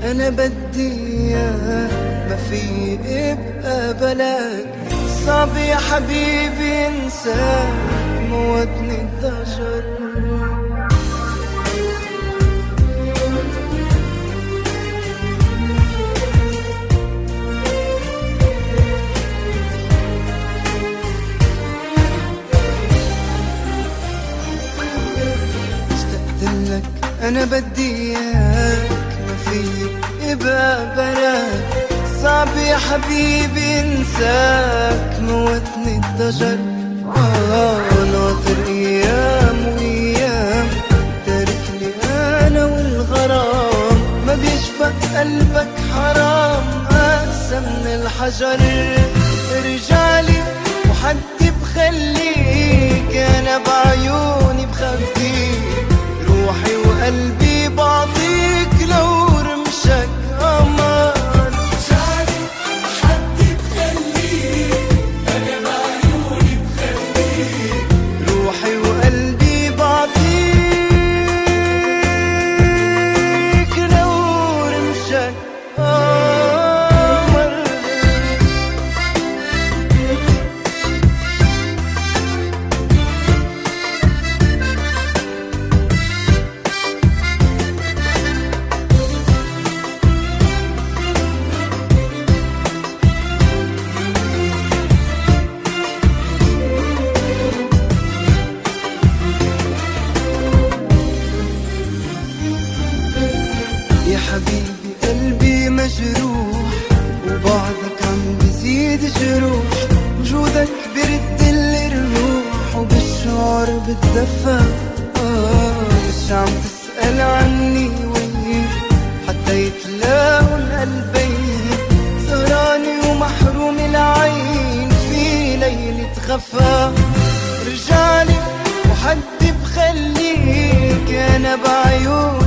أنا بدي إياك، ما في يبقى بلاك. صعب يا حبيبي انساك، موتني الضجر. اشتقتلك أنا بدي إياك، ما في يبقى بلاك. صعب يا حبيبي انساك، موتني الضجر. ناطر ايام وايام، تاركني انا والغرام. ما بيشفق قلبك حرام، اقسى من الحجر. رجالي وحدي بخليك، انا بعيوني بخبيك. روحي وقلبي بعطيك، لو رمشك قمر. يا حبيبي قلبي مجروح، وبعدك عم بزيد جروح. وجودك برد الروح، وبالشعر بتدفى. مش عم تسأل عني وين، حتى يتلاقوا القلبين. سهراني ومحروم العين، في ليلة خفا. رجالي وحدي بخليك، انا بعيون